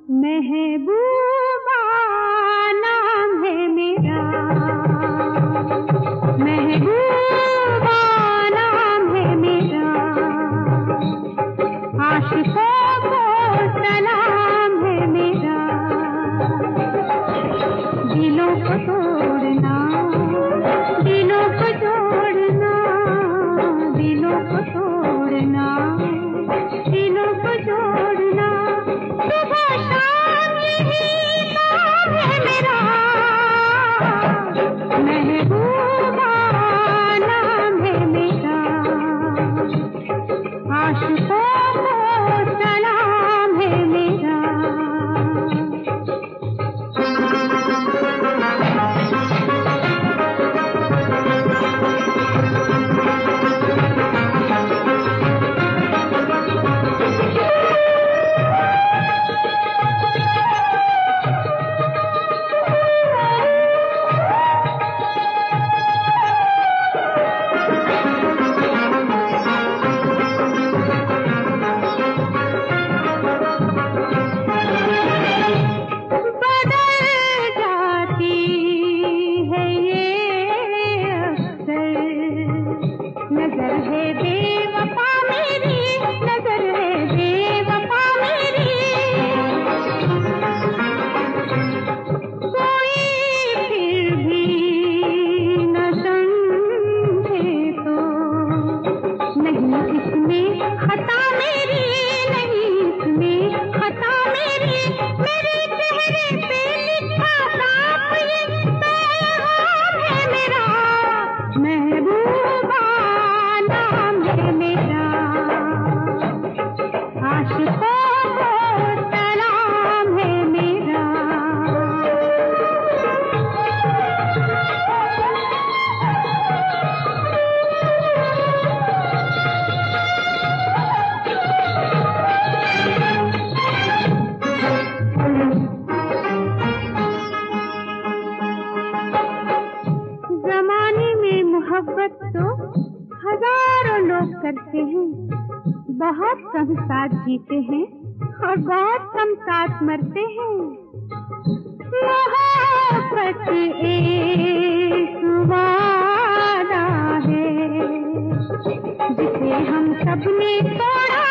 महबूबा नाम है मेरा, महबूबा नाम है मेरा, आशिकों को सलाम है मेरा, दिलों को तोड़ना, दिलों को जोड़ना, दिलों को तोड़ना, दिलों को जोड़ना, सुबह शाम यही काम है मेरा, महबूबा नाम है मेरा, आशिकों को सलाम है मेरा। नजर है बेवफा मेरी, नजर है बेवफा मेरी, कोई फिर भी न समझे तो नहीं इसमें खता मेरी, नहीं इसमें खता मेरी, मेरे चेहरे पे लिखा साफ ये पैगाम है मेरा, महबूबा नाम है मेरा, आशिकों को सलाम है मेरा। जमाने में मोहब्बत तो हजारों लोग करते हैं, बहुत कम साथ जीते हैं और बहुत कम साथ मरते हैं। मोहब्बत एक वादा है जिसे हम सबने तोड़ा